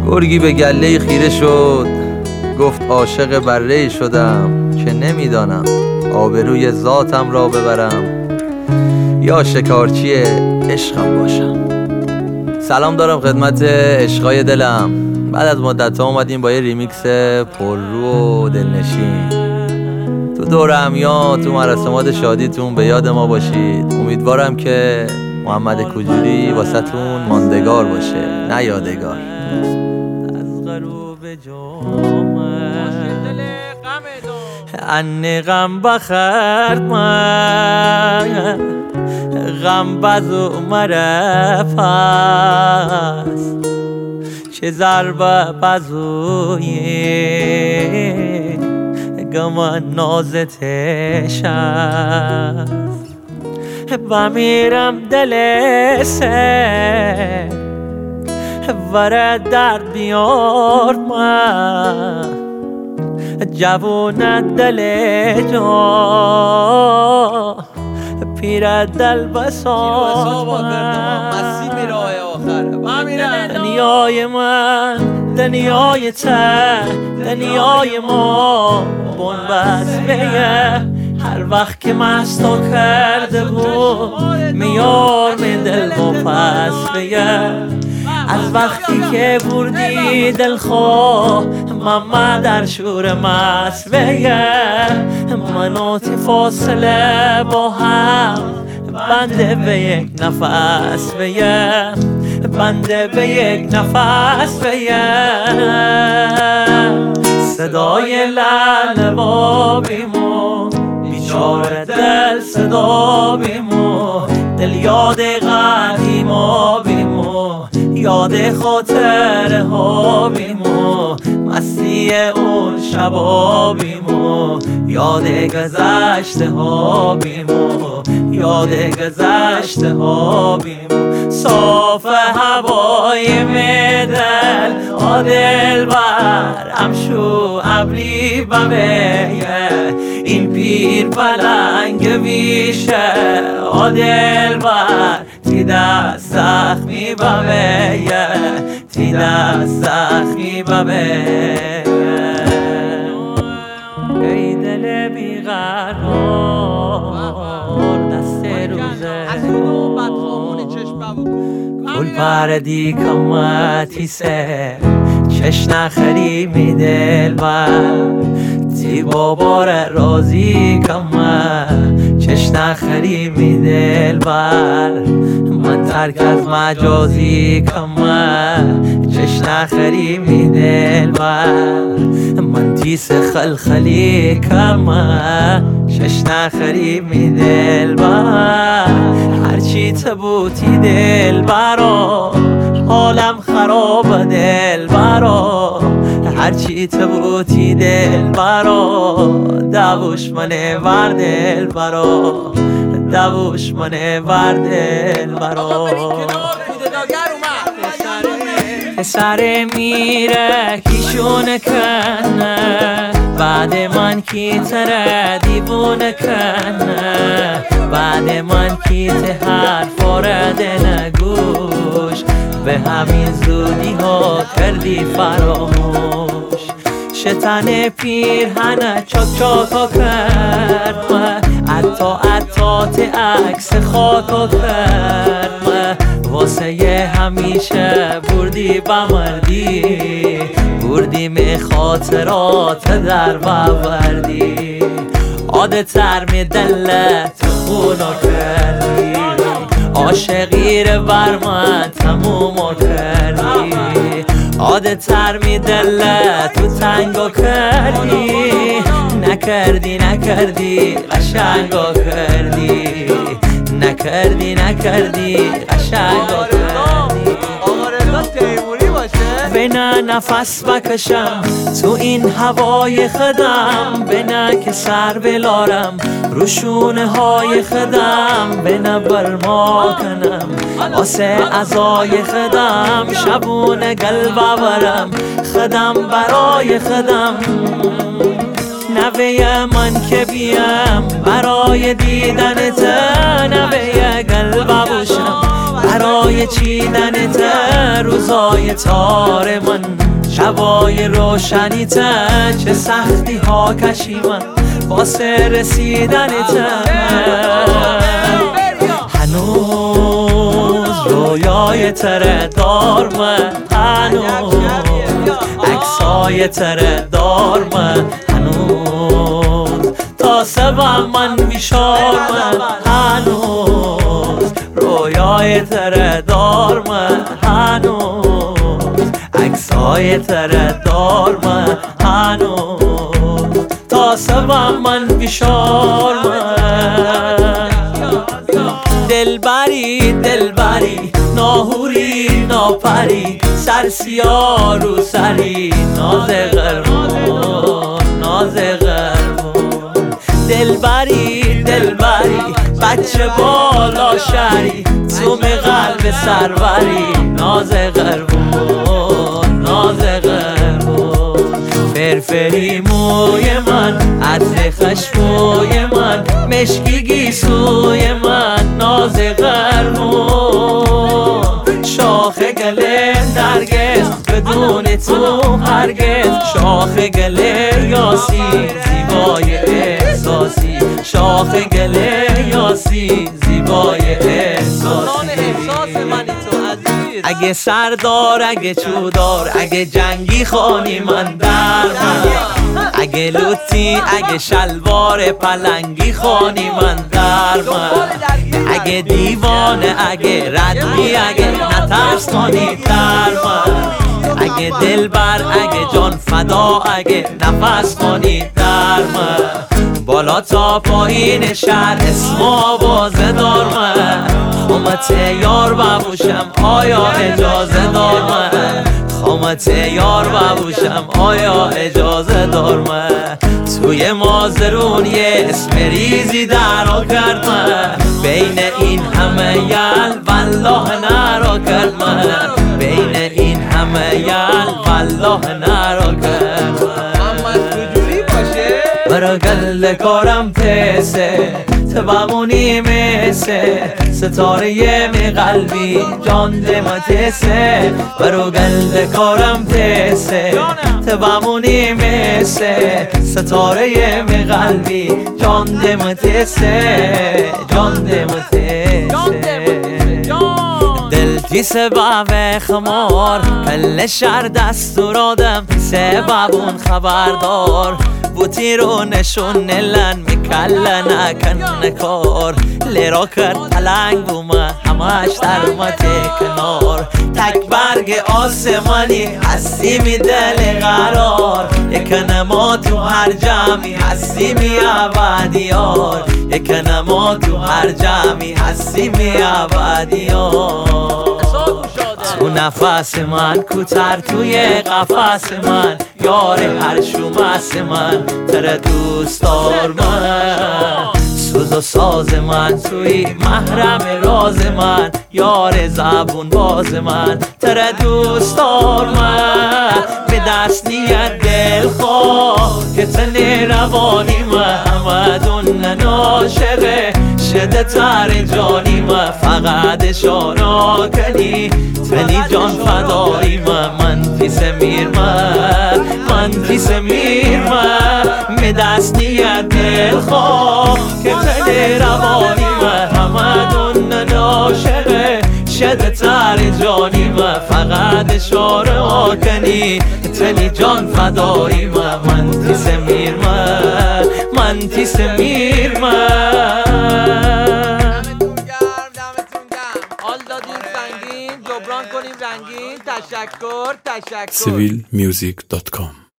گرگی به گله خیره شد، گفت عاشق بره شدم که نمیدانم آبروی ذاتم را ببرم یا شکارچی عشقم باشم. سلام دارم خدمت عشقای دلم. بعد از مدت ها اومدیم با یه ریمیکس پررو و دلنشین. تو دور همیان، تو مراسمات شادیتون به یاد ما باشید. امیدوارم که محمد کوجوری واسه تون ماندگار باشه نه یادگار. از غروب ان غم بخرد من غم بزو مرفت چه ضربه بزوی گمان نازتش است و میرم دل سه وره درد بیار من جوون دل جا پیر دل بساز من دنیای من دنیای ته دنیای ما بنبست بیه هر وقت که مستو کرده بود میار من دل بپس بیه از وقتی که بردی دلخواه ماما در شور مست بیه منو تی فاصله با هم بنده به یک نفس بیه بنده به یک نفس بیه صدای لعل بابیمو بیچاره دل صدا بیمو دل یاد قدیما بیمو یاد خاطره ها بیمو مستی اون شبا بیمو یاد گذشته ها بیمو یاد گذشته ها بیمو صاف هوای میدل آدل بر امشو ابری بمیه این پیر پلنگ ویشه آدل بر تی دست زخمی بمیه تی دست زخمی بمیه ای دل بیقرار دست روزه گل پردی کمتی سه چش نخری می دل بر تی بابار رازی کمه چش نخری می دل بر من ترک از مجازی کمه چش نخری می دل بر من تیس خلخلی کمه چش نخری می دل بر هرچی تبوتی دل برا حالم خراب دل برا هرچی تبوتی دل برا دوش منه ور دل برا دوش منه ور دل برا پسر میره کیشونه کنه بعد من کی تره دیوونه کنه بعد من کی ته حرف آرده نگوش به همین زودی ها کردی فراموش شتن پیرهنه چاک چاکا کرد عطا عکس خاکا کرد واسه همیشه بردی بمردی بردیم خاطرات در بوردی عادتر می دلت خونا کردی عاشقی رو بر من تموم کردی عادتر می دلت تو تنگا کردی نکردی قشنگا کردی نکردی قشنگا کردی بنا نفس بکشم تو این هوای خدم بنا که سر بلارم روشونه های خدم بنا برما کنم آسه ازای خدم شبونه قلب برم خدم برای خدم نوه من که بیم برای دیدنت نوه قلب باشم برای چیدنت روزای تار من، شبای روشنیت چه سختی ها کشیدم واسه رسیدنت. هنوز رویای تره دار من، هنوز عکسای تره دار من، هنوز تا سبم من بیشار من، هنوز رویای تره دار من، هنوز عکسای تره دار من، هنوز تا سبم من بیشار من. دلبری دلبری ناهوری ناپری، سرسیا رو سری ناز قرمون ناز قرمون. دلبری دلبری بچه بالا شری، توم قلب سروری ناز قرمون ناز قرمون. فرفری موی من عطر خشموی من، مشکی گیسوی من ناز قرمون. شاخ گله نرگس بدون تو هرگز، شاخ گله یاسی زیبای احساسی، شاخ گله یاسی زیبای احساسی. اگه سردار اگه چودار اگه جنگی خانی من در من، اگه لوتی اگه شلوار پلنگی خانی من در من، اگه دیوانه اگه ردی اگه نترس خانی در من، اگه دلبر اگه جان فدا اگه نفس خانی در من. بالا تا پایین شهر اسم آوازه دار من، خامت یار ببوشم آیا اجازه دار من، خامت یار ببوشم آیا اجازه دار من. توی مازرون یه اسم ریزی درا کرد من، بین این همه یل والله نرا کرد من، بین این همه یل والله نرا کرد من. برا گل کارم پسه تبمونی میسه، ستاره می قلبی جان دمتسه. برا گل کارم پسه تبمونی میسه، ستاره می قلبی جان دمتسه جان دمتسه. کیسه بابه خمار کل شهر دستور آدم، سببون خبردار بوتی رو نشون نلن میکل نکن کار. لیرا کرد پلنگ بومه همش در کنار، تک برگ آسمانی هستی می دل قرار، یک نما تو هر جمعی هستی می ابدیار، یک نما تو هر جمعی هستی می ابدیار. تو نفس من کوتر توی قفس من، یار هر شومس من تره دوست دار من. سوز و ساز من توی محرم راز من، یار زبون باز من تره دوست دار من. به دست نیت دل خواه که تنی روانی محمدون ناشقه شده تر جانی من، فقط اشارا کنی تنی جان فدایی من پیس میر من پیس میر من. به دست نیت دل خواه که تنی روانی محمدون ناشقه شده تر جانی من، فقط اشاره کنی تنی جان فدایی من پیس میر من پیس میر من. حال دادیم سنگین جبران کنیم رنگین. تشکر civilmusic.com